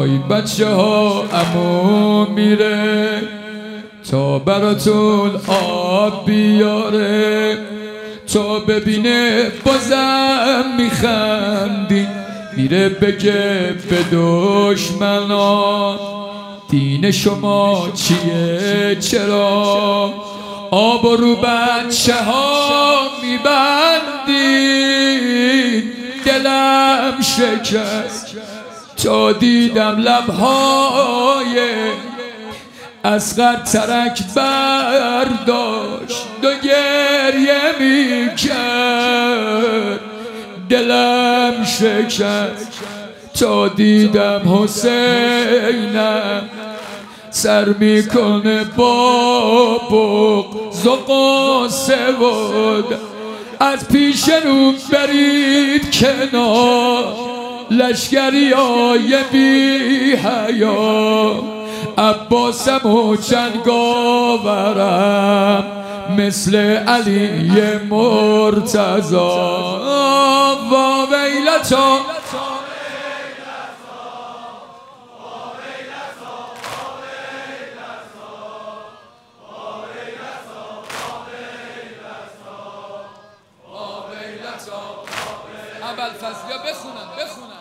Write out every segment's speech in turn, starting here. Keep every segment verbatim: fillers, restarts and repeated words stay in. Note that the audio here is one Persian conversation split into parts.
وای بچه ها عمو میره تا براتون آب بیاره، تا ببینه بازم میخندی، میره بگه به دشمنان دین شما چیه، چرا آب رو بچه ها میبندین. دلم شکست تا دیدم لبهای اصغر ترک برداشت و گریه میکرد. دلم شکست تا دیدم حسینم سر میکنه با بغض و غصه و از پیش رو برید کنار، لشکری های بی حیا. عباسم و جنگاورم مثل علی مرتضی. وا ویلتا ابوالفضل یا بخونن بخونن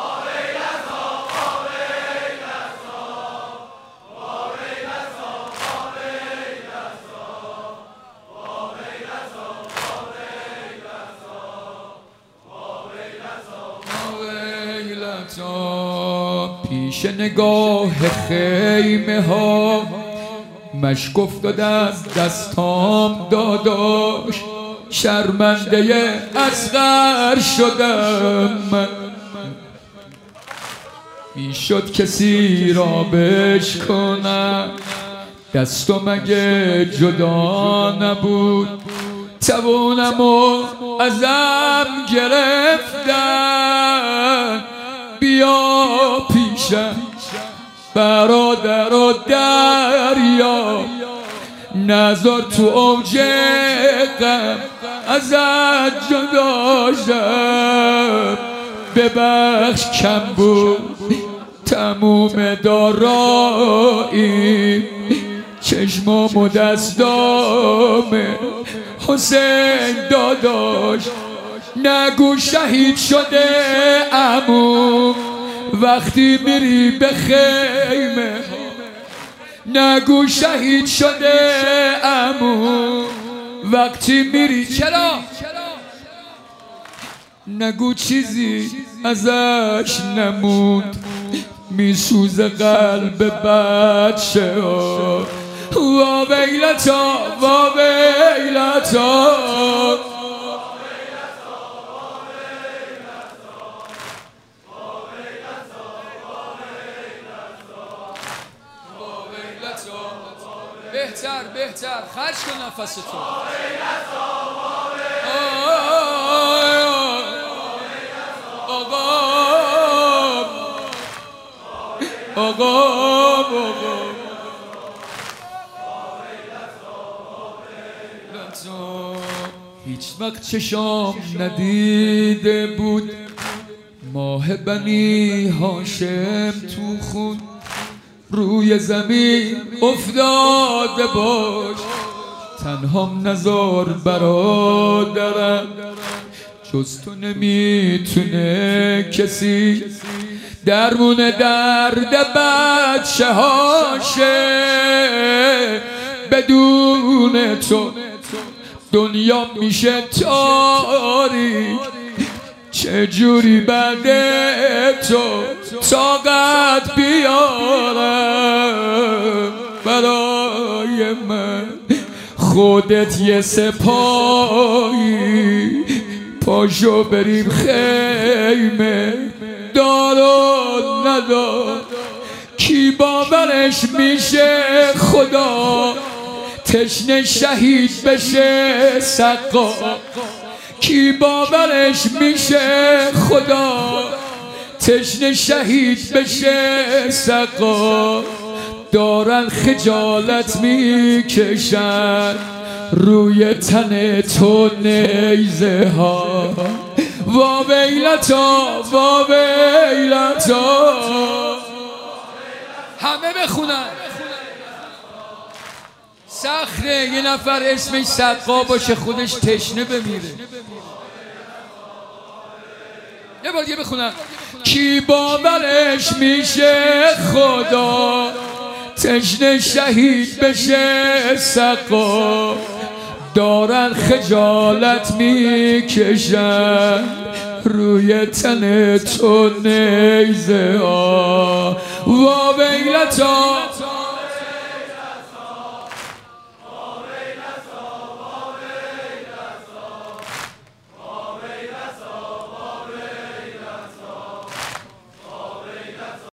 پیش نگاه خیمه ها مشک افتاده از دستام داداش، شرمنده اصغر شدم من. میشد کسی را بشکنم دستو مگه جدا نبود، توانم و ازم گرفتن. بیا پیشم برادر و دریا، نظر تو اوج غم ازت جدا شم. ببخش کم بود تموم دارایی، چشمام و دستام حسین داداش. نگو شهید شده عمو وقتی میری به خیمه، نگو شهید شده عمو وقتی میری. چرا؟ نگو چیزی ازش نموند، میسوزه قلب بچه ها. وا ویلتا وا ویلتا بهتر بهتر خرج کن نفس تو. آقا آقا آقا هیچ وقت چشام ندیده بود ماه بنی هاشم تو خون روی زمین افتاده باش. تنهام نزار برادرم، جز تو نمیتونه کسی درمون درد بچه هاشه. بدون تو دنیا میشه تاریک، چجوری بعد تو طاقت بیارم برای من. خودت یه سپاهی، پاشو بریم خیمه. دار و ندار کی باورش میشه خدا، تشنه شهید بشه سقا. کی باورش میشه خدا، تشنه شهید بشه سقا. دارن خجالت میکشن روی تن تو نیزه ها. وا ویلتا وا ویلتا همه بخونن. سخته یه نفر اسمش صدقا باشه خودش تشنه بمیره. یه بار دیگه بخونم. کی باورش میشه خدا تشنه شهید بشه سقا، دارن خجالت میکشن روی تن تو نیزه ها. وا ویلتا